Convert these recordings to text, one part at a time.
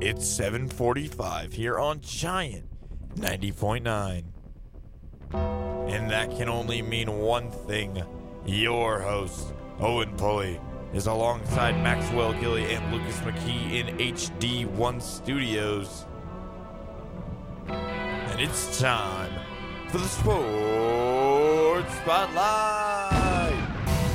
It's 7:45 here on Giant 90.9. And that can only mean one thing. Your host, Owen Pulley, is alongside Maxwell Gilly and Lucas McKee in HD1 Studios. And it's time for the Sports Spotlight.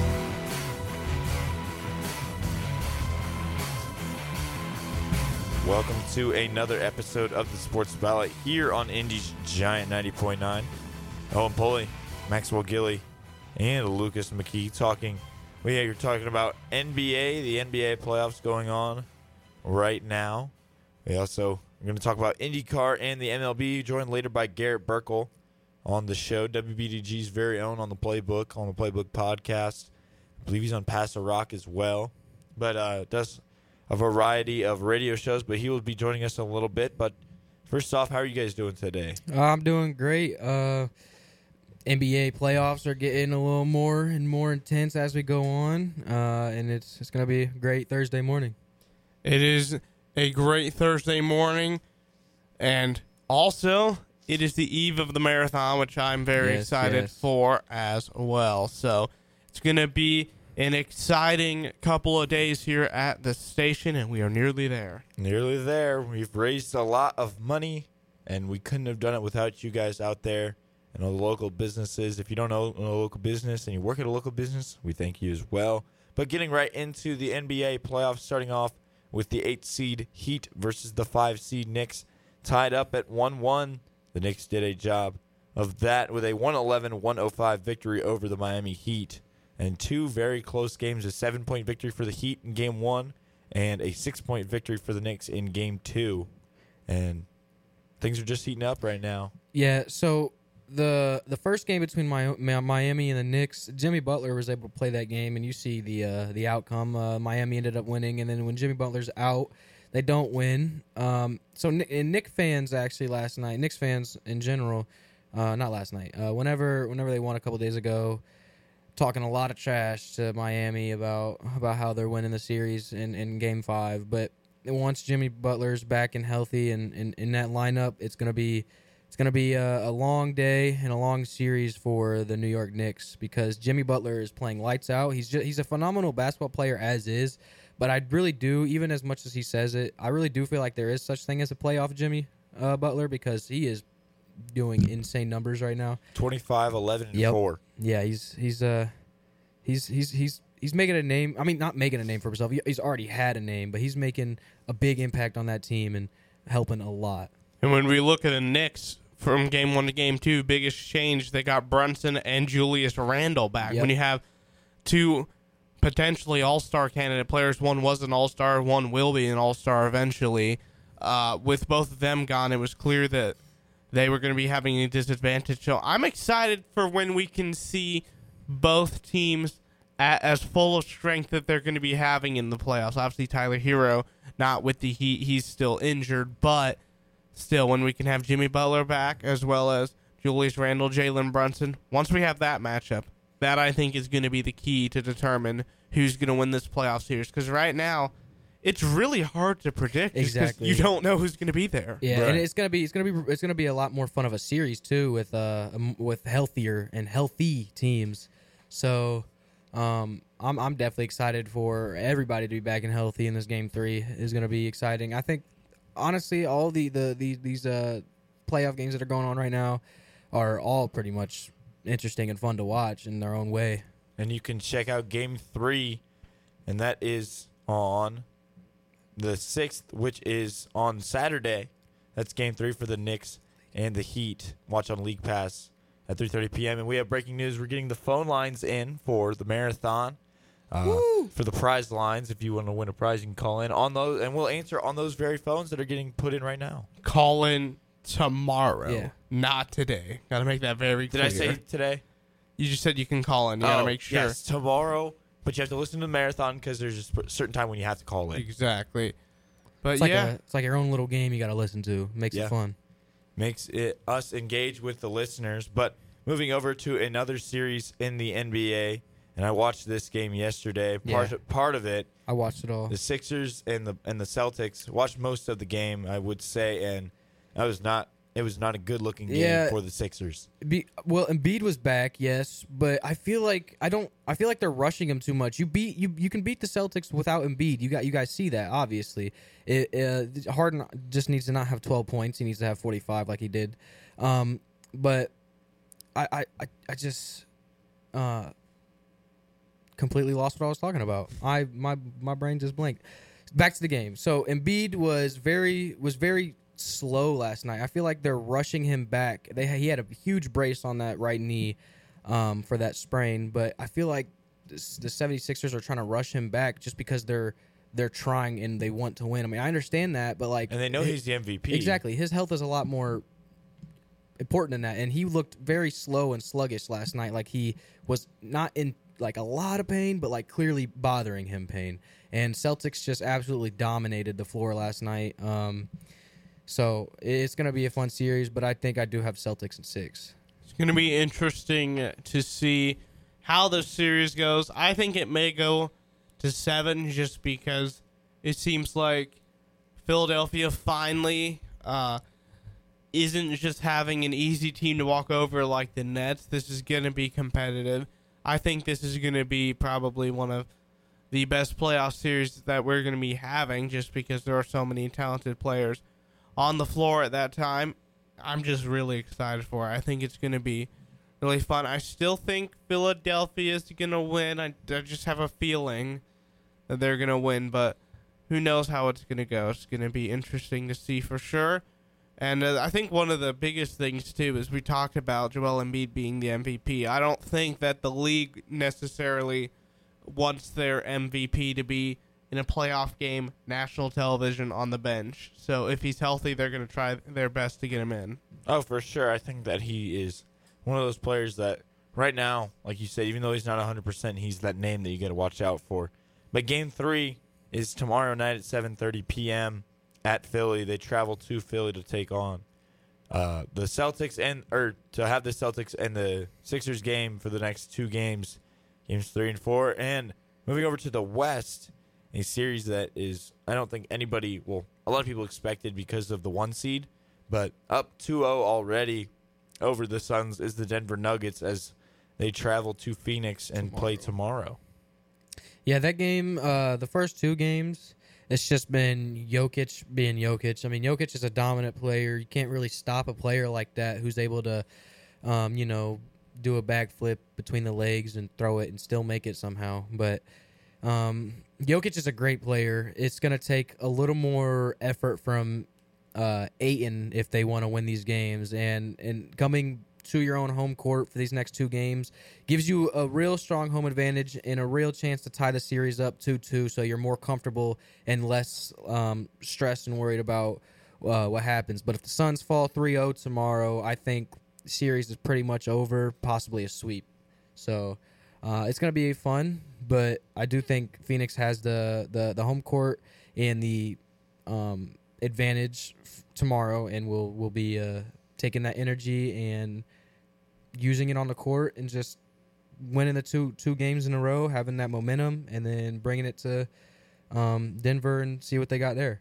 Welcome to another episode of the Sports Spotlight here on Indy's Giant 90.9. Owen Pulley, Maxwell Gilly, and Lucas McKee talking. You're talking about NBA, the NBA playoffs going on right now. We also are going to talk about IndyCar and the MLB, joined later by Garrett Burkle on the show, WBDG's very own on the Playbook podcast. I believe he's on Pass the Rock as well, but does a variety of radio shows, but he will be joining us in a little bit. But first off, how are you guys doing today? I'm doing great. NBA playoffs are getting a little more and more intense as we go on, and it's going to be a great Thursday morning. It is a great Thursday morning, and also it is the eve of the marathon, which I'm very excited for as well. So it's going to be an exciting couple of days here at the station, and we are nearly there. Nearly there. We've raised a lot of money, and we couldn't have done it without you guys out there and all the local businesses. If you don't know a local business and you work at a local business, we thank you as well. But getting right into the NBA playoffs, starting off with the 8-seed Heat versus the 5-seed Knicks, tied up at 1-1. The Knicks did a job of that with a 111-105 victory over the Miami Heat. And two very close games, a 7-point victory for the Heat in Game 1 and a 6-point victory for the Knicks in Game 2. And things are just heating up right now. Yeah, so the first game between Miami and the Knicks, Jimmy Butler was able to play that game, and you see the outcome. Miami ended up winning, and then when Jimmy Butler's out, they don't win. So Knicks fans actually last night, Knicks fans in general, not last night, whenever they won a couple days ago, talking a lot of trash to Miami about how they're winning the series in Game 5. But once Jimmy Butler's back and healthy and in that lineup, it's gonna be a long day and a long series for the New York Knicks because Jimmy Butler is playing lights out. He's a phenomenal basketball player as is, but I really do, even as much as he says it, I really do feel like there is such thing as a playoff Jimmy Butler because he is doing insane numbers right now. 25, 11, and 4. Yeah, he's making a name. I mean, not making a name for himself. He's already had a name, but he's making a big impact on that team and helping a lot. And when we look at the Knicks from Game 1 to Game 2, biggest change, they got Brunson and Julius Randle back. Yep. When you have two potentially all-star candidate players, one was an all-star, one will be an all-star eventually. With both of them gone, it was clear that they were going to be having a disadvantage. So I'm excited for when we can see both teams at as full of strength that they're going to be having in the playoffs. Obviously, Tyler Hero, not with the Heat. He's still injured. But still, when we can have Jimmy Butler back as well as Julius Randle, Jalen Brunson, once we have that matchup, that I think is going to be the key to determine who's going to win this playoff series. Because right now, it's really hard to predict. Exactly. You don't know who's going to be there. Yeah, right. And it's gonna be a lot more fun of a series too with healthier and healthy teams. So, I'm definitely excited for everybody to be back and healthy in this Game 3 is gonna be exciting. I think honestly, all these playoff games that are going on right now are all pretty much interesting and fun to watch in their own way. And you can check out Game 3, and that is on the 6th, which is on Saturday. That's Game 3 for the Knicks and the Heat. Watch on League Pass at 3:30 p.m. And we have breaking news. We're getting the phone lines in for the marathon, for the prize lines. If you want to win a prize, you can call in on those, and we'll answer on those very phones that are getting put in right now. Call in tomorrow, not today. Got to make that very clear. Did I say today? You just said you can call in. You got to make sure. Yes, tomorrow. But you have to listen to the marathon because there's a certain time when you have to call in. Exactly. But It's like your own little game you got to listen to. Makes it fun. Makes it us engage with the listeners. But moving over to another series in the NBA, and I watched this game yesterday. Yeah. Part of it, I watched it all. the Sixers and the Celtics, watched most of the game, I would say, and it was not a good looking game Yeah. for the Sixers. Well, Embiid was back, yes, but I feel like they're rushing him too much. You can beat the Celtics without Embiid. You guys see that, obviously. Harden just needs to not have 12 points. He needs to have 45 like he did. But I just completely lost what I was talking about. My brain just blanked. Back to the game. So Embiid was very slow last night. I feel like they're rushing him back. He had a huge brace on that right knee for that sprain, but I feel like the 76ers are trying to rush him back just because they're trying and they want to win. I mean, I understand that, but like, And they know he's the MVP. Exactly. His health is a lot more important than that, and he looked very slow and sluggish last night. Like he was not in like a lot of pain, but like clearly bothering him pain. And Celtics just absolutely dominated the floor last night. So it's going to be a fun series, but I think I do have Celtics in 6. It's going to be interesting to see how the series goes. I think it may go to 7 just because it seems like Philadelphia finally isn't just having an easy team to walk over like the Nets. This is going to be competitive. I think this is going to be probably one of the best playoff series that we're going to be having just because there are so many talented players on the floor at that time. I'm just really excited for it. I think it's going to be really fun. I still think Philadelphia is going to win. I just have a feeling that they're going to win, but who knows how it's going to go. It's going to be interesting to see for sure. And I think one of the biggest things, too, is we talked about Joel Embiid being the MVP. I don't think that the league necessarily wants their MVP to be in a playoff game, national television, on the bench. So if he's healthy, they're going to try their best to get him in. Oh, for sure. I think that he is one of those players that right now, like you said, even though he's not 100%, he's that name that you got to watch out for. But Game 3 is tomorrow night at 7:30 p.m. at Philly. They travel to Philly to take on the Celtics to have the Celtics and the Sixers game for the next 2 games, Games 3 and 4. And moving over to the West, a series that is, I don't think anybody, well, a lot of people expected because of the 1 seed, but up 2-0 already over the Suns is the Denver Nuggets as they travel to Phoenix and play tomorrow. Yeah, that game, the first 2 games, it's just been Jokic being Jokic. I mean, Jokic is a dominant player. You can't really stop a player like that who's able to, do a backflip between the legs and throw it and still make it somehow. But Jokic is a great player. It's going to take a little more effort from Ayton if they want to win these games. And coming to your own home court for these next 2 games gives you a real strong home advantage and a real chance to tie the series up 2-2, so you're more comfortable and less stressed and worried about what happens. But if the Suns fall 3-0 tomorrow, I think the series is pretty much over, possibly a sweep. So it's going to be fun, but I do think Phoenix has the home court and the advantage tomorrow, and we'll be taking that energy and using it on the court and just winning the two games in a row, having that momentum, and then bringing it to Denver and see what they got there.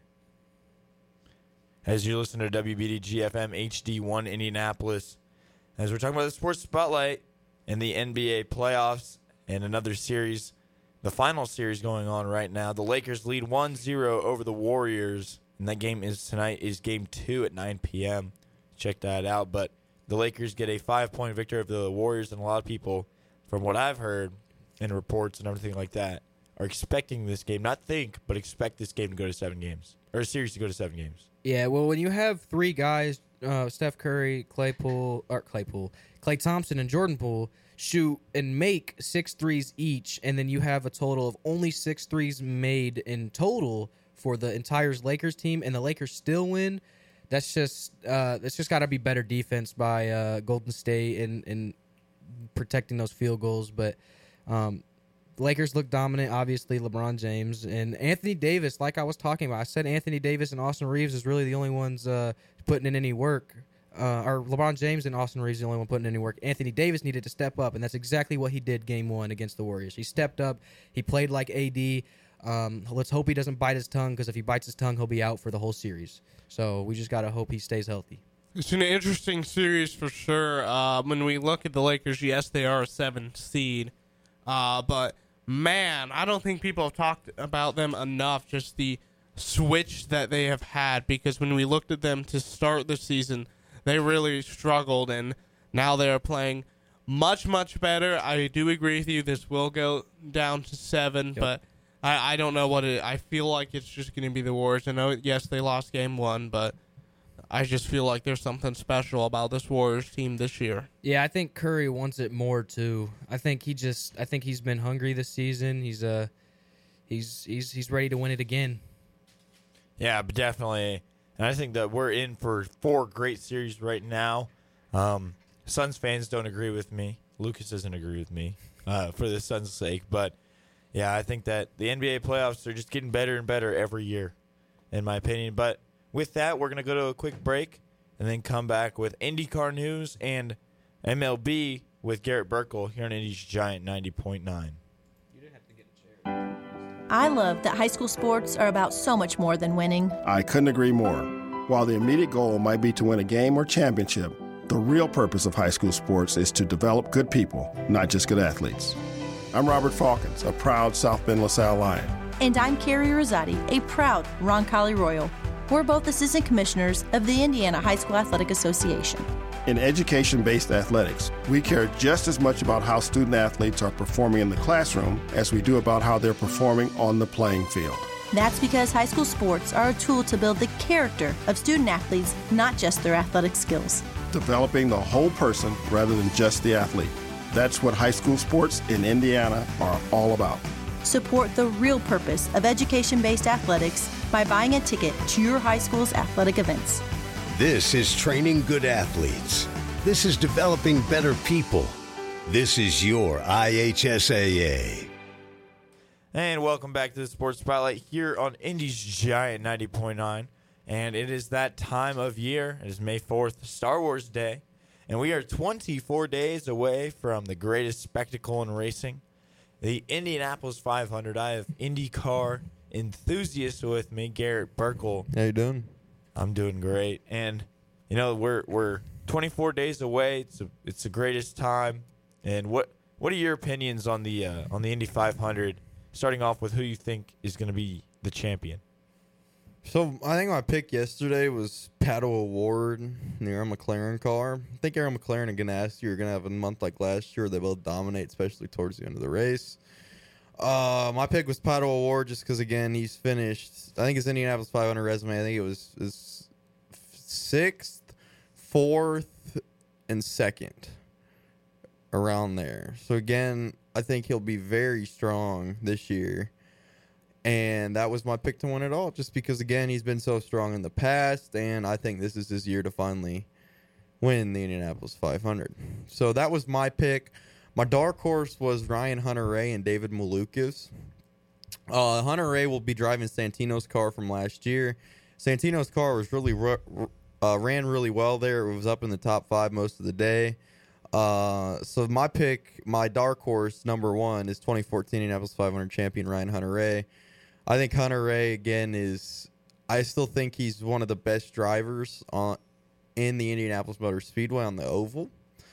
As you listen to WBDG FM HD1 Indianapolis, as we're talking about the Sports Spotlight and the NBA playoffs and another series, the final series going on right now. The Lakers lead 1-0 over the Warriors, and that game is tonight is Game 2 at 9 p.m. Check that out. But the Lakers get a 5-point victory over the Warriors, and a lot of people, from what I've heard in reports and everything like that, are expecting this game, not think, but expect this game to go to 7 games, or a series to go to 7 games. Yeah, well, when you have 3 guys, Steph Curry, Klay Thompson, and Jordan Poole, shoot and make 6 threes each, and then you have a total of only 6 threes made in total for the entire Lakers team, and the Lakers still win. That's just got to be better defense by Golden State and protecting those field goals. But the Lakers look dominant. Obviously, LeBron James and Anthony Davis. Like I was talking about, I said Anthony Davis and Austin Reeves is really the only ones putting in any work or LeBron James and Austin Reeves the only one putting in any work. Anthony Davis needed to step up, and that's exactly what he did Game 1 against the Warriors. He stepped up. He played like AD. Let's hope he doesn't bite his tongue, because if he bites his tongue, he'll be out for the whole series. So we just got to hope he stays healthy. It's an interesting series for sure. When we look at the Lakers, yes, they are a 7 seed. But, man, I don't think people have talked about them enough, just the switch that they have had, because when we looked at them to start the season, they really struggled, and now they are playing much, much better. I do agree with you. This will go down to 7, but I don't know what it. I feel like it's just going to be the Warriors. I know, yes, they lost Game 1, but I just feel like there's something special about this Warriors team this year. Yeah, I think Curry wants it more too. I think he's been hungry this season. He's ready to win it again. Yeah, but definitely. And I think that we're in for 4 great series right now. Suns fans don't agree with me. Lucas doesn't agree with me for the Suns' sake. But, yeah, I think that the NBA playoffs are just getting better and better every year, in my opinion. But with that, we're going to go to a quick break and then come back with IndyCar news and MLB with Garrett Burkle here on Indy's Giant 90.9. I love that high school sports are about so much more than winning. I couldn't agree more. While the immediate goal might be to win a game or championship, the real purpose of high school sports is to develop good people, not just good athletes. I'm Robert Falcons, a proud South Bend LaSalle Lion. And I'm Carrie Rosati, a proud Roncalli Royal. We're both assistant commissioners of the Indiana High School Athletic Association. In education-based athletics, we care just as much about how student athletes are performing in the classroom as we do about how they're performing on the playing field. That's because high school sports are a tool to build the character of student athletes, not just their athletic skills. Developing the whole person rather than just the athlete. That's what high school sports in Indiana are all about. Support the real purpose of education-based athletics by buying a ticket to your high school's athletic events. This is training good athletes. This is developing better people. This is your IHSAA. And welcome back to the Sports Spotlight here on Indy's Giant 90.9. And it is that time of year. It is May 4th, Star Wars Day. And we are 24 days away from the greatest spectacle in racing, the Indianapolis 500. I have IndyCar enthusiast with me, Garrett Burkle. How you doing? I'm doing great. And, you know, we're 24 days away. It's the greatest time. And what are your opinions on the Indy 500? Starting off with who you think is going to be the champion. So I think my pick yesterday was Pato O'Ward, the Aaron McLaren car. I think Aaron McLaren and Ganassi are going to have a month like last year. They both dominate, especially towards the end of the race. My pick was Pato O'Ward just because, again, he's finished. I think his Indianapolis 500 resume, I think it was his 6th, 4th, and 2nd. Around there. So, again, I think he'll be very strong this year. And that was my pick to win it all, just because, again, he's been so strong in the past, and I think this is his year to finally win the Indianapolis 500. So that was my pick. My dark horse was Ryan Hunter-Reay and David Malukas. Hunter-Reay will be driving Santino's car from last year. Santino's car was really ran really well there. It was up in the top 5 most of the day. So my pick, my dark horse, number 1, is 2014 Indianapolis 500 champion Ryan Hunter-Reay. I think Hunter-Reay, again, I still think he's one of the best drivers in the Indianapolis Motor Speedway on the oval.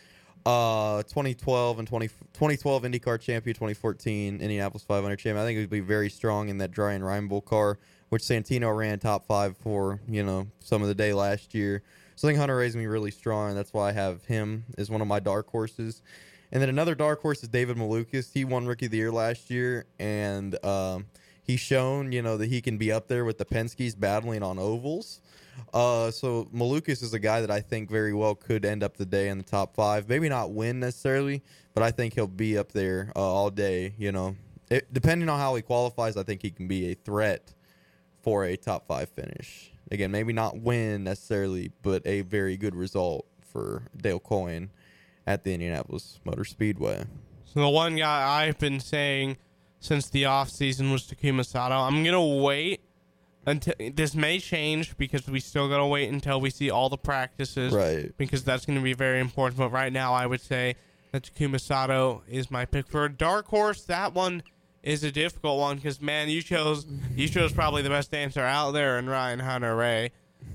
2012 IndyCar champion, 2014 Indianapolis 500 champion. I think he would be very strong in that Brian Reinbold car, which Santino ran top 5 for, some of the day last year. So I think Hunter-Reay's going to be really strong. That's why I have him as one of my dark horses. And then another dark horse is David Malukas. He won Rookie of the Year last year, and he's shown, that he can be up there with the Penske's battling on ovals. So Malukas is a guy that I think very well could end up the day in the top 5. Maybe not win necessarily, but I think he'll be up there all day. Depending on how he qualifies, I think he can be a threat for a top 5 finish. Again, maybe not win necessarily, but a very good result for Dale Coyne at the Indianapolis Motor Speedway. So the one guy I've been saying since the offseason was Takuma Sato. I'm going to wait until this may change because we still gotta wait until we see all the practices, Right. Because that's going to be very important. But right now, I would say that Takuma Sato is my pick for a dark horse. That one is a difficult one because man, you chose probably the best dancer out there in Ryan Hunter-Reay.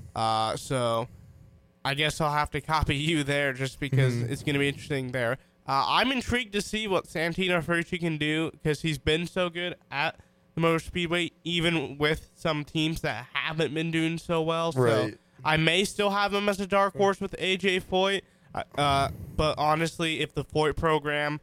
So I guess I'll have to copy you there just because it's going to be interesting there. I'm intrigued to see what Santino Ferrucci can do because he's been so good at the Motor Speedway, even with some teams that haven't been doing so well. So Right. I may still have him as a dark horse with AJ Foyt. But honestly, if the Foyt program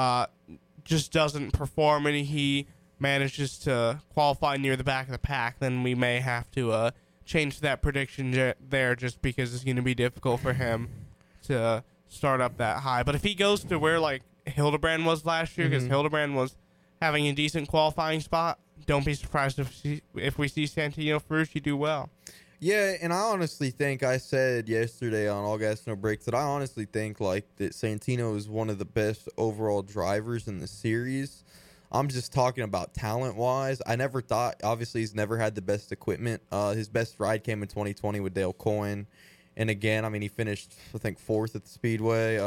just doesn't perform and he manages to qualify near the back of the pack, then we may have to change that prediction there just because it's going to be difficult for him to start up that high. But if he goes to where like Hildebrand was last year, because Hildebrand was having a decent qualifying spot, don't be surprised if we see Santino Ferrucci do well. Yeah, and I honestly think I said yesterday on All Gas No Brakes that I honestly think like that Santino is one of the best overall drivers in the series. I'm just talking about talent-wise. I never thought, obviously, he's never had the best equipment. His best ride came in 2020 with Dale Coyne. And again, I mean, he finished, I think, 4th at the Speedway.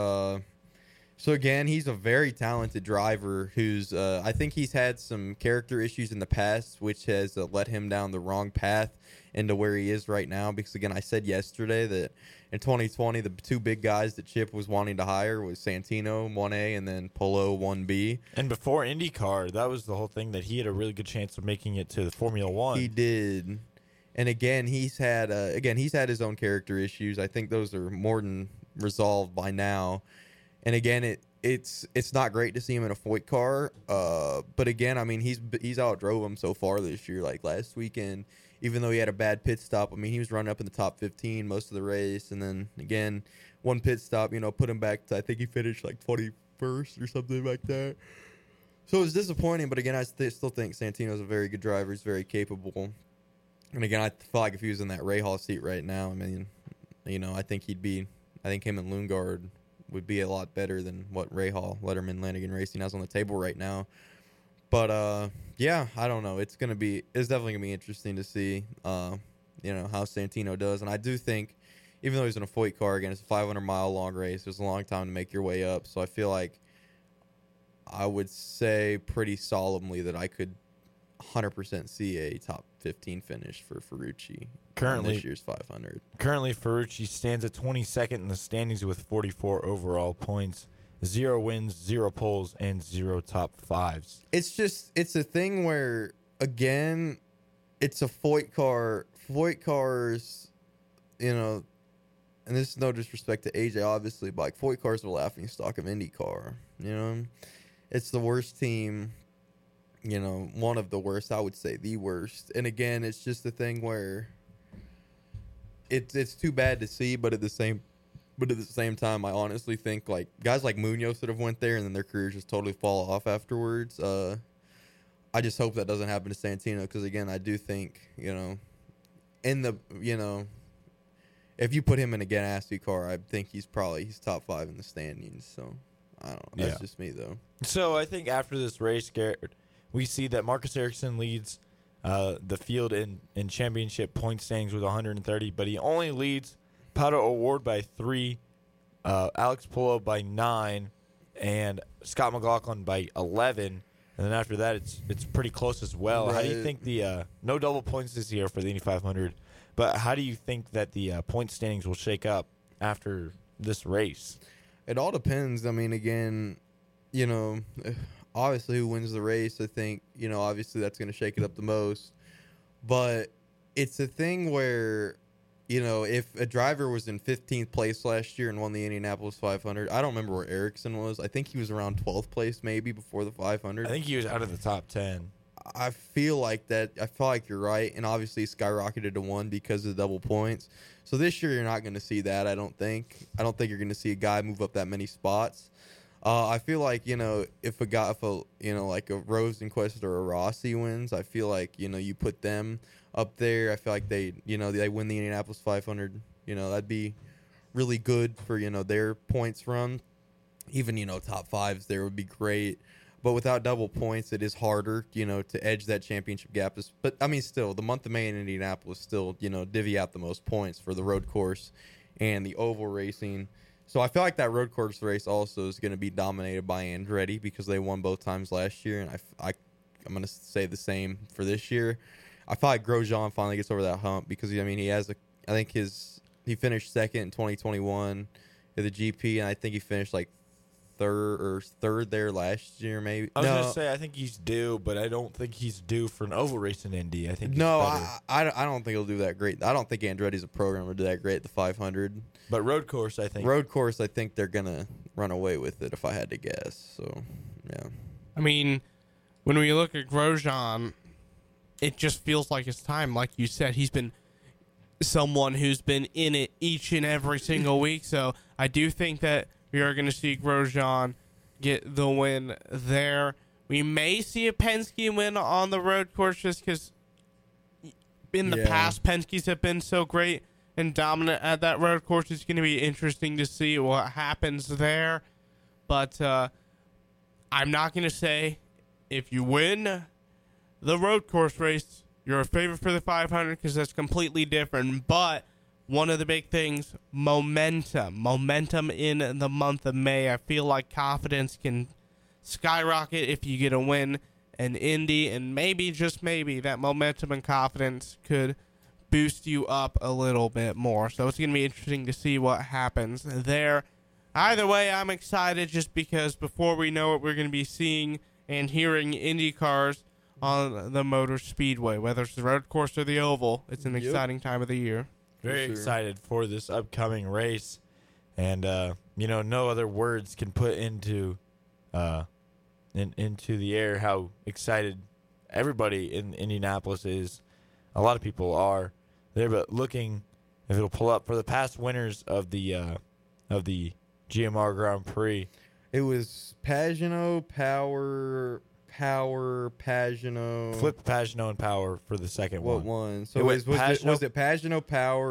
So again, he's a very talented driver who's, I think he's had some character issues in the past, which has led him down the wrong path into where he is right now. Because again, I said yesterday that in 2020, the two big guys that Chip was wanting to hire was Santino 1A and then Polo 1B. And before IndyCar, that was the whole thing, that he had a really good chance of making it to the Formula One. He did. And again, he's had his own character issues. I think those are more than resolved by now. And again, it's not great to see him in a Foyt car. But again, I mean, he's outdrove him so far this year. Like last weekend, even though he had a bad pit stop, I mean, he was running up in the top 15 most of the race. And then again, one pit stop, put him back to, I think he finished like 21st or something like that. So it was disappointing. But again, I still think Santino's a very good driver. He's very capable. And again, I feel like if he was in that Rahal seat right now, I mean, I think him and Lundgaard would be a lot better than what Rahal, Letterman, Lanigan Racing has on the table right now. But yeah, I don't know. It's definitely gonna be interesting to see, how Santino does. And I do think, even though he's in a Foyt car, again, it's a 500-mile long race. There's a long time to make your way up. So I feel like I would say pretty solemnly that I could 100% see a top 15 finish for Ferrucci Currently, on this year's 500. Currently, Ferrucci stands at 22nd in the standings with 44 overall points, 0 wins, 0 poles, and 0 top fives. It's a thing where, again, it's a Foyt car. Foyt cars, and this is no disrespect to AJ, obviously, but like Foyt cars are the laughing stock of IndyCar. It's the worst team. One of the worst, I would say the worst. And again, it's just a thing where it's too bad to see, but at the same time, I honestly think like guys like Munoz that have went there and then their careers just totally fall off afterwards. I just hope that doesn't happen to Santino because again, I do think if you put him in a Ganassi car, I think he's top 5 in the standings. So I don't know. That's just me though. So I think after this race, Garrett, we see that Marcus Ericsson leads the field in championship point standings with 130, but he only leads Pato O'Ward by 3, Alex Polo by 9, and Scott McLaughlin by 11. And then after that, it's pretty close as well. Right. How do you think no double points this year for the Indy 500, but how do you think that the point standings will shake up after this race? It all depends. I mean, again, obviously who wins the race, I think, obviously that's going to shake it up the most. But it's a thing where, if a driver was in 15th place last year and won the Indianapolis 500, I don't remember where Ericsson was. I think he was around 12th place maybe before the 500. I think he was out of the top 10. I feel like that. I feel like you're right. And obviously skyrocketed to 1 because of the double points. So this year you're not going to see that, I don't think. I don't think you're going to see a guy move up that many spots. I feel like, if like a Rosenquist or a Rossi wins, I feel like, you put them up there. I feel like they win the Indianapolis 500. That'd be really good for, their points run. Even, top 5s there would be great. But without double points, it is harder, to edge that championship gap. But, I mean, still, the month of May in Indianapolis still, divvy out the most points for the road course and the oval racing. So I feel like that road course race also is going to be dominated by Andretti because they won both times last year. And I'm going to say the same for this year. I feel like Grosjean finally gets over that hump because, he finished second in 2021 at the GP, and I think he finished like third there last year, maybe. I was going to say, I think he's due, but I don't think he's due for an oval race in Indy. I think he's I don't think he'll do that great. I don't think Andretti's a programmer to do that great at the 500. But road course, I think. Road course, I think they're going to run away with it if I had to guess. So, yeah. I mean, when we look at Grosjean, it just feels like it's time. Like you said, he's been someone who's been in it each and every single week. So I do think that we are going to see Grosjean get the win there. We may see a Penske win on the road course just because in the past, Penske's have been so great and dominant at that road course. It's going to be interesting to see what happens there. But I'm not going to say if you win the road course race, you're a favorite for the 500 because that's completely different. But one of the big things, momentum in the month of May. I feel like confidence can skyrocket if you get a win in Indy, and maybe, just maybe, that momentum and confidence could boost you up a little bit more. So it's going to be interesting to see what happens there. Either way, I'm excited just because before we know it, we're going to be seeing and hearing Indy cars on the Motor Speedway, whether it's the road course or the oval. It's an exciting time of the year. Very excited for this upcoming race, and no other words can put into the air how excited everybody in Indianapolis is. A lot of people are there, but looking if it'll pull up for the past winners of the GMR Grand Prix. It was Pagano, Power, Pagano. Flip Pagano and Power for the second one. What one? So was it Pagano,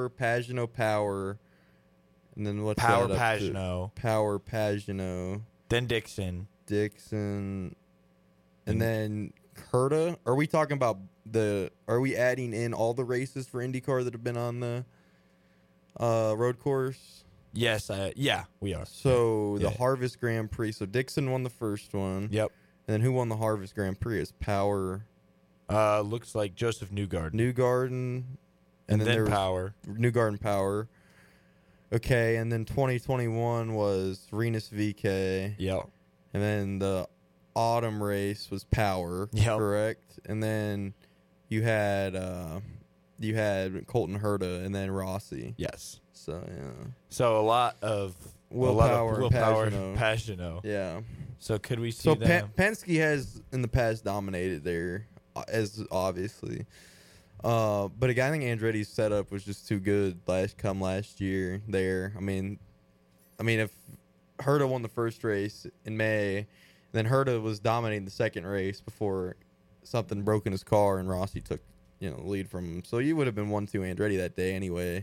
Power, and then what's Power, that up Pagano. to? Power, Pagano. Then Dixon. And then Herta. Are we talking about are we adding in all the races for IndyCar that have been on the road course? Yes, we are. So the Harvest Grand Prix. So Dixon won the first one. Yep. And then who won the Harvest Grand Prix? It's Power. Looks like Joseph Newgarden. And then Power. Newgarden Power. Okay, and then 2021 was Rinus VeeKay. Yep. And then the autumn race was Power. Yep. Correct. And then you had Colton Herta and then Rossi. Yes. So yeah. So a lot of Willpower and Pagano. Yeah. So could we see them? Penske has in the past dominated there, as obviously. But again, I think Andretti's setup was just too good last year there. I mean, if Herta won the first race in May, then Herta was dominating the second race before something broke in his car and Rossi took the lead from him. So you would have been 1-2 Andretti that day anyway.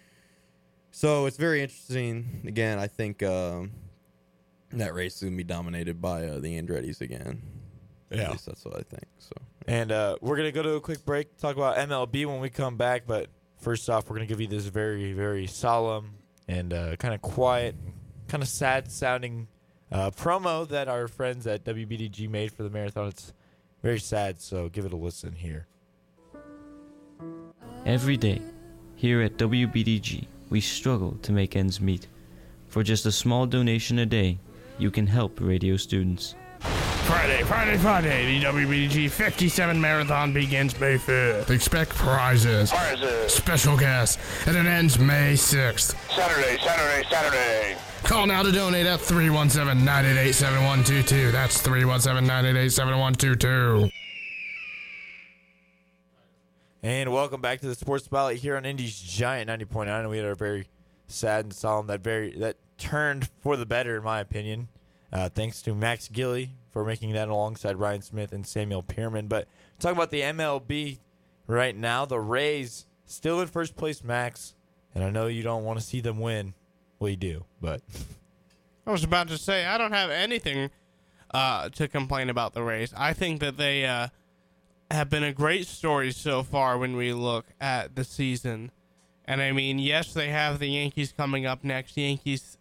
So it's very interesting. Again, I think that race is going to be dominated by the Andrettis again. Yeah. At least that's what I think. So. And we're going to go to a quick break, talk about MLB when we come back. But first off, we're going to give you this very, very solemn and kind of quiet, kind of sad-sounding promo that our friends at WBDG made for the marathon. It's very sad, so give it a listen here. Every day, here at WBDG, we struggle to make ends meet. For just a small donation a day, you can help radio students. Friday, the WBDG 57 Marathon begins May 5th. Expect prizes, special guests, and it ends May 6th. Saturday. Call now to donate at 317-988-7122. That's 317-988-7122. And welcome back to the Sports Spotlight here on Indy's Giant 90.9. And we had a very sad and solemn that turned for the better, in my opinion. Thanks to Max Gilly for making that alongside Ryan Smith and Samuel Pierman. But talk about the MLB right now. The Rays still in first place, Max. And I know you don't want to see them win. Well, you do, but I was about to say, I don't have anything to complain about the Rays. I think that they have been a great story so far when we look at the season. And I mean, yes, they have the Yankees coming up next. Yankees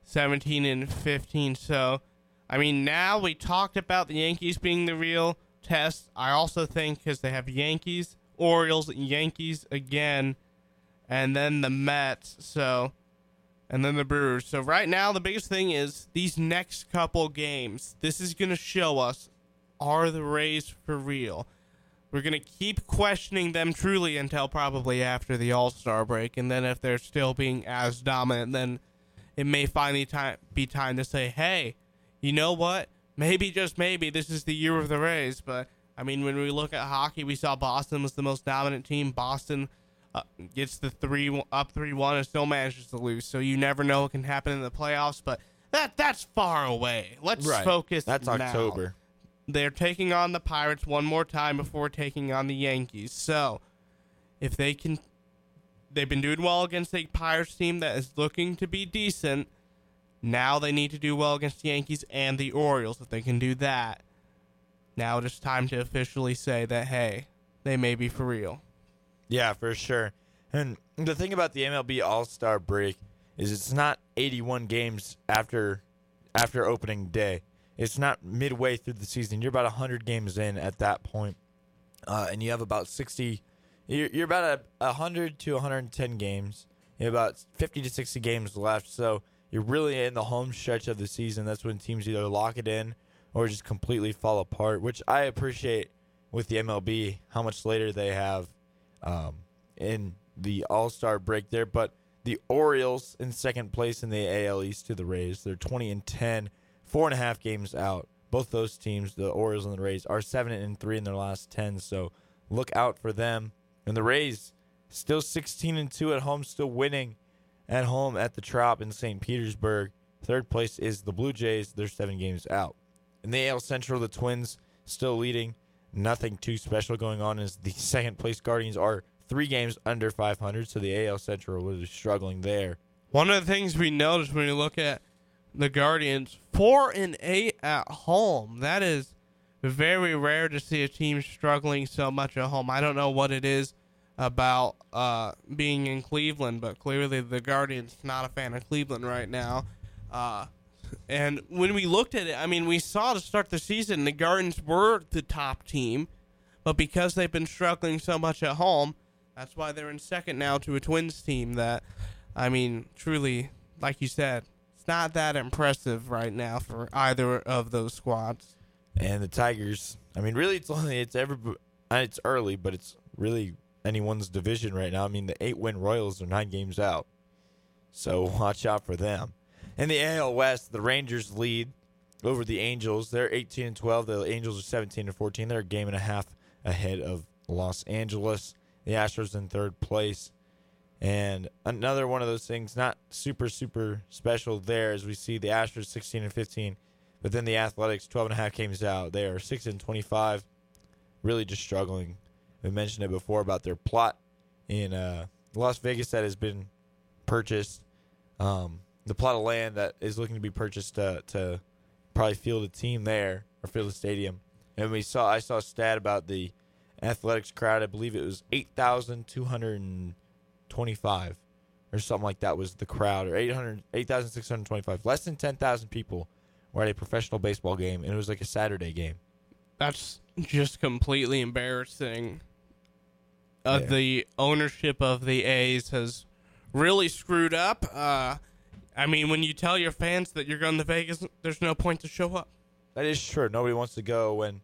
17-15. So, I mean, now we talked about the Yankees being the real test. I also think because they have Yankees, Orioles, Yankees again, and then the Mets. So, and then the Brewers. So right now, the biggest thing is these next couple games. This is going to show us, are the Rays for real? We're going to keep questioning them truly until probably after the All-Star break. And then if they're still being as dominant, then it may finally be time to say, hey, you know what? Maybe, just maybe, this is the year of the Rays. But, I mean, when we look at hockey, we saw Boston was the most dominant team. Boston gets the 3-1 and still manages to lose. So you never know what can happen in the playoffs. But that's far away. Let's focus That's now. October. They're taking on the Pirates one more time before taking on the Yankees. So, if they can, they've been doing well against a Pirates team that is looking to be decent. Now they need to do well against the Yankees and the Orioles. If they can do that, now it is time to officially say that, hey, they may be for real. Yeah, for sure. And the thing about the MLB All-Star break is it's not 81 games after opening day. It's not midway through the season. You're about 100 games in at that point. And you have about 60. You're about 100 to 110 games. You have about 50 to 60 games left. So you're really in the home stretch of the season. That's when teams either lock it in or just completely fall apart, which I appreciate with the MLB, how much later they have in the All-Star break there. But the Orioles in second place in the AL East to the Rays. They're 20-10. 4.5 games out. Both those teams, the Orioles and the Rays, are 7-3 in their last 10. So look out for them. And the Rays still 16-2 at home, still winning at home at the Trop in St. Petersburg. Third place is the Blue Jays. They're 7 games out. In the AL Central, the Twins still leading. Nothing too special going on as the second place Guardians are 3 games under 500. So the AL Central was struggling there. One of the things we noticed when you look at the Guardians, 4-8 at home. That is very rare to see a team struggling so much at home. I don't know what it is about being in Cleveland, but clearly the Guardians not a fan of Cleveland right now. And when we looked at it, I mean, we saw to start the season the Guardians were the top team, but because they've been struggling so much at home, that's why they're in second now to a Twins team that, I mean, truly, like you said, it's not that impressive right now for either of those squads. And the Tigers, I mean, really, it's early, but it's really anyone's division right now. I mean, the 8-win Royals are 9 games out, so watch out for them. In the AL West, the Rangers lead over the Angels. They're 18-12. The Angels are 17-14. They're a game and a half ahead of Los Angeles. The Astros in third place. And another one of those things, not super special there, as we see the Astros 16-15, but then the Athletics 12.5 games out. They are 6-25, really just struggling. We mentioned it before about their plot in Las Vegas that has been purchased. The plot of land that is looking to be purchased to probably field a team there or field a stadium. And I saw a stat about the Athletics crowd. I believe it was 8,225 or something like that was the crowd, or 8,625. Less than 10,000 people were at a professional baseball game, and it was like a Saturday game. That's just completely embarrassing. The ownership of the A's has really screwed up. I mean, when you tell your fans that you're going to Vegas, there's no point to show up. That is true. Nobody wants to go when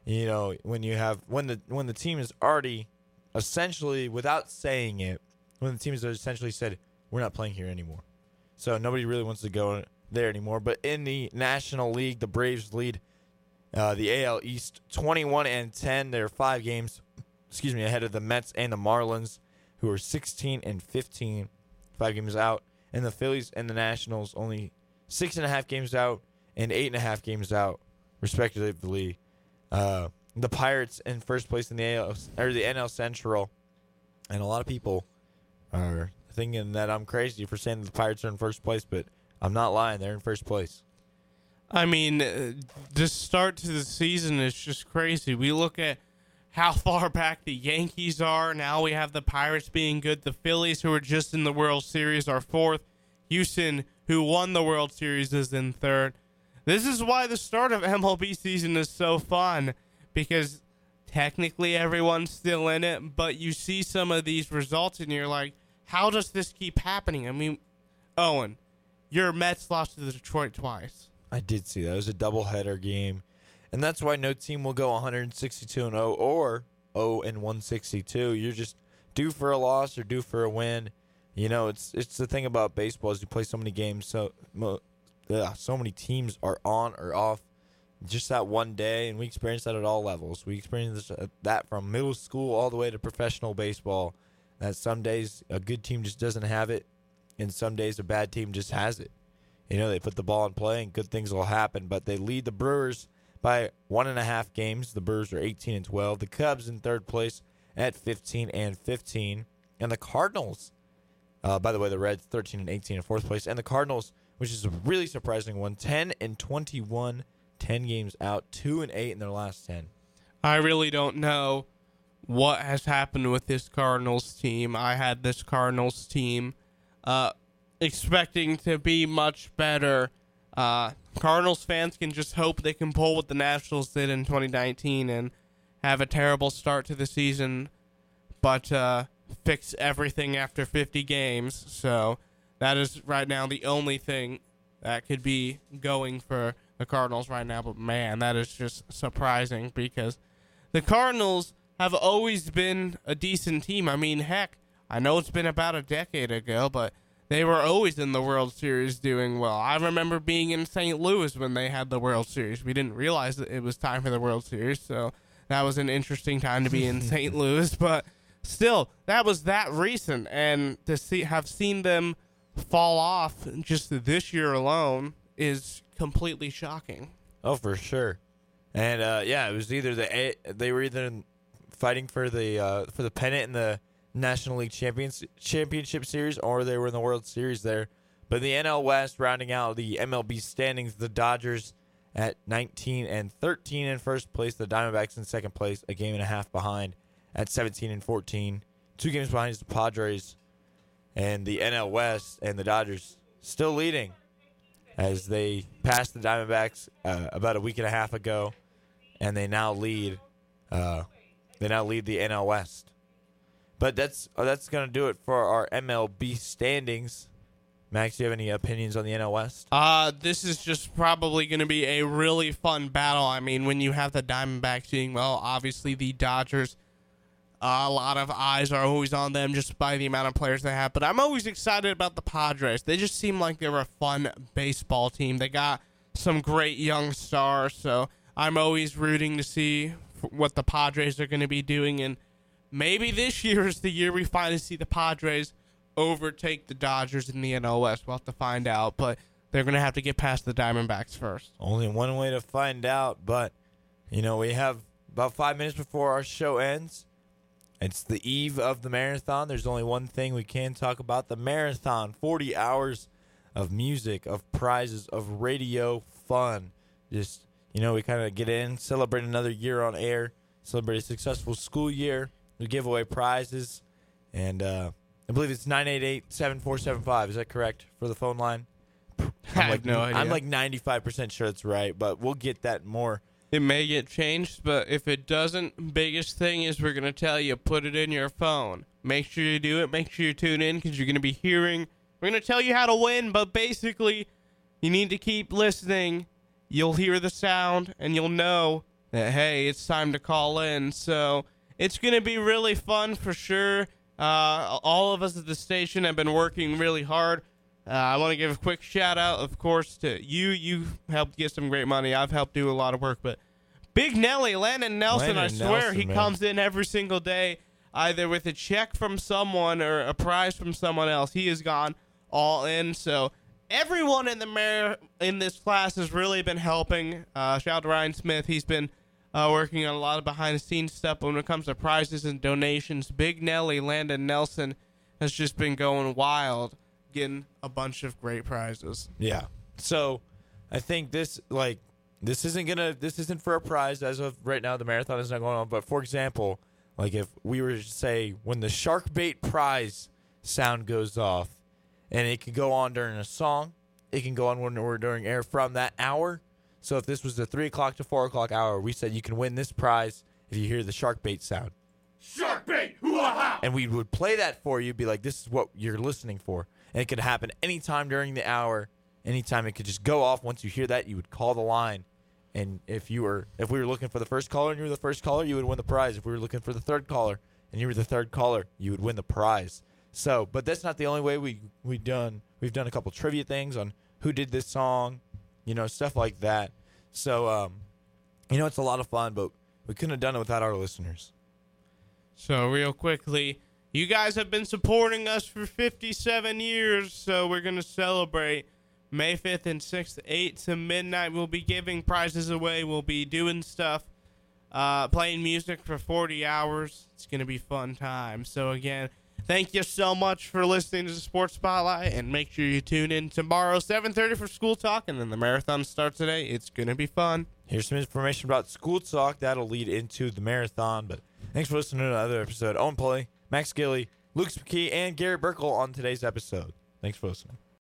the team is already essentially, without saying it, when the team has essentially said, we're not playing here anymore. So nobody really wants to go there anymore. But in the National League, the Braves lead the AL East 21-10. They're 5 games, ahead of the Mets and the Marlins, who are 16-15, 5 games out. And the Phillies and the Nationals only 6.5 games out and 8.5 games out, respectively. The Pirates in first place in the NL Central, and a lot of people are thinking that I'm crazy for saying that the Pirates are in first place, but I'm not lying. They're in first place. I mean, the start to the season is just crazy. We look at how far back the Yankees are. Now we have the Pirates being good. The Phillies, who are just in the World Series, are fourth. Houston, who won the World Series, is in third. This is why the start of MLB season is so fun, because technically everyone's still in it, but you see some of these results and you're like, how does this keep happening? I mean, Owen, your Mets lost to the Detroit twice. I did see that. It was a doubleheader game. And that's why no team will go 162-0 or 0-162. You're just due for a loss or due for a win. You know, it's the thing about baseball is you play so many games, so many teams are on or off just that one day, and we experience that at all levels. We experience that from middle school all the way to professional baseball, that some days a good team just doesn't have it, and some days a bad team just has it. You know, they put the ball in play and good things will happen, but they lead the Brewers by 1.5 games. The Brewers are 18-12. The Cubs in third place at 15-15. And the Cardinals, by the way, the Reds 13-18 in fourth place. And the Cardinals, which is a really surprising one, 10-21, 10 games out, 2-8 in their last 10. I really don't know what has happened with this Cardinals team. I had this Cardinals team expecting to be much better. Cardinals fans can just hope they can pull what the Nationals did in 2019 and have a terrible start to the season, but fix everything after 50 games. So that is right now the only thing that could be going for the Cardinals right now. But man, that is just surprising because the Cardinals have always been a decent team. I mean, heck, I know it's been about a decade ago, but they were always in the World Series doing well. I remember being in St. Louis when they had the World Series. We didn't realize that it was time for the World Series, so that was an interesting time to be in St. Louis. But still, that was that recent, and to have seen them fall off just this year alone is completely shocking. Oh, for sure. And it was either they were either fighting for the pennant in the National League Championship Series, or they were in the World Series there. But the NL West, rounding out the MLB standings, the Dodgers at 19-13 in first place, the Diamondbacks in second place, a game and a half behind at 17-14. 2 games behind is the Padres, and the NL West and the Dodgers still leading as they passed the Diamondbacks about a week and a half ago, and they now lead the NL West. But that's going to do it for our MLB standings. Max, do you have any opinions on the NL West? This is just probably going to be a really fun battle. I mean, when you have the Diamondbacks doing well, obviously the Dodgers, a lot of eyes are always on them just by the amount of players they have. But I'm always excited about the Padres. They just seem like they're a fun baseball team. They got some great young stars, so I'm always rooting to see what the Padres are going to be doing. And maybe this year is the year we finally see the Padres overtake the Dodgers in the NL West. We'll have to find out, but they're going to have to get past the Diamondbacks first. Only one way to find out, but, you know, we have about 5 minutes before our show ends. It's the eve of the marathon. There's only one thing we can talk about, the marathon. 40 hours of music, of prizes, of radio fun. Just, you know, we kind of get in, celebrate another year on air, celebrate a successful school year. We give away prizes, and I believe it's 988-7475. Is that correct for the phone line? I have no idea. I'm like 95% sure that's right, but we'll get that more. It may get changed, but if it doesn't, biggest thing is we're going to tell you, put it in your phone. Make sure you do it. Make sure you tune in because you're going to be hearing. We're going to tell you how to win, but basically, you need to keep listening. You'll hear the sound, and you'll know that, hey, it's time to call in. So it's going to be really fun for sure. All of us at the station have been working really hard. I want to give a quick shout out, of course, to you. You helped get some great money. I've helped do a lot of work. But Big Nelly, Landon Nelson, I swear, he comes in every single day, either with a check from someone or a prize from someone else. He has gone all in. So everyone in this class has really been helping. Shout out to Ryan Smith. He's been working on a lot of behind-the-scenes stuff. But when it comes to prizes and donations, Big Nelly, Landon Nelson, has just been going wild, getting a bunch of great prizes. Yeah. So I think this isn't for a prize as of right now. The marathon is not going on. But for example, like if we were to say when the shark bait prize sound goes off, and it can go on during a song, it can go on when we're during air from that hour. So if this was the 3 o'clock to 4 o'clock hour, we said you can win this prize if you hear the shark bait sound. Shark bait! Hoo-ha-ha! And we would play that for you, be like, this is what you're listening for. And it could happen anytime during the hour, anytime it could just go off. Once you hear that, you would call the line. And if we were looking for the first caller and you were the first caller, you would win the prize. If we were looking for the third caller and you were the third caller, you would win the prize. So, but that's not the only way we've done a couple trivia things on who did this song, stuff like that. So, it's a lot of fun, but we couldn't have done it without our listeners. So real quickly, you guys have been supporting us for 57 years, so we're going to celebrate May 5th and 6th, 8 to midnight. We'll be giving prizes away. We'll be doing stuff, playing music for 40 hours. It's going to be fun time. So again, thank you so much for listening to the Sports Spotlight, and make sure you tune in tomorrow, 7:30 for School Talk, and then the marathon starts today. It's going to be fun. Here's some information about School Talk. That'll lead into the marathon, but thanks for listening to another episode. Owen Pulley, Max Gilly, Luke McKee, and Garrett Burkle on today's episode. Thanks for listening.